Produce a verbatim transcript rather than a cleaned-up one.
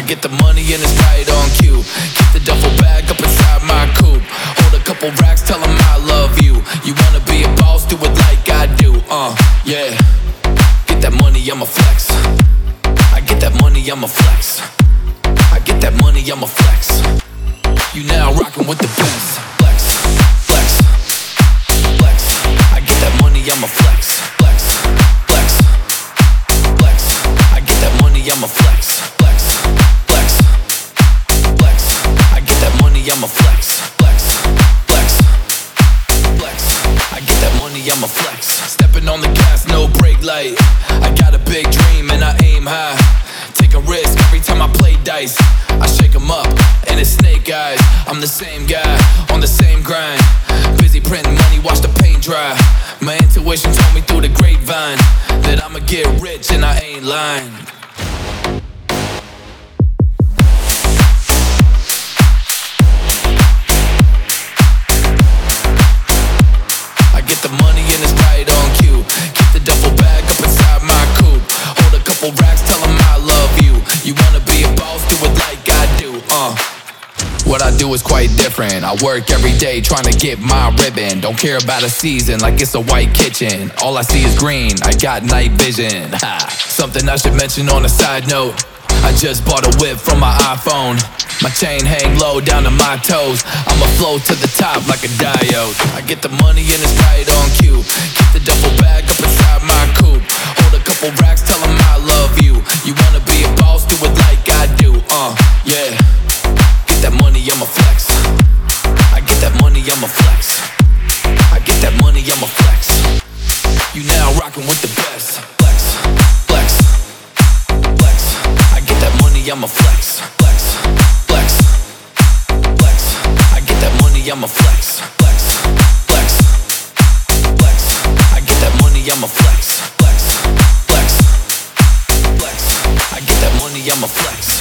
get the money and it's right on cue. Keep the duffel bag up inside my coupe. Hold a couple racks, tell them I love you. You wanna be a boss, do it like I do. Uh, yeah. Get that money, I'ma flex. I get that money, I'ma flex. I get that money, I'ma flex. You now rockin' with the best. Flex, flex, flex. I get that money, I'ma flex. Flex, flex, flex. I get that money, I'ma flex. Flex, flex, flex. I get that money, I'ma flex. Flex, flex, flex. I get that money, I'ma flex. Stepping on the gas, no brake light. I got a big dream and I aim high. Take a risk every time I play dice. I shake 'em up and it's snake eyes. I'm the same guy on the same grind. Busy printing money, watch the paint dry. My intuition told me through the grapevine that I'ma get rich and I ain't lying. I get the money and it's right on cue. Keep the duffel bag up inside my coupe. Hold a couple racks, tell them I love you. You wanna be a boss, do it like I do. Uh What I do is quite different. I work every day trying to get my ribbon. Don't care about a season like it's a white kitchen. All I see is green, I got night vision. Ha. Something I should mention on a side note. I just bought a whip from my iPhone. My chain hang low down to my toes. I'ma float to the top like a diode. I get the money and it's right on cue. Keep the duffel bag up inside my coupe. Hold a couple racks, tell them I love you. You wanna be a boss, do it like I do. Uh, yeah. Get that money, I'ma flex. I get that money, I'ma flex. I get that money, I'ma flex. You now rockin' with the best. Flex, flex, flex. I get that money, I'ma flex. Flex, flex, flex. I get that money, I'ma flex. Flex, flex, flex. I get that money, I'ma flex. Flex, flex, flex. I get that money, I'ma flex.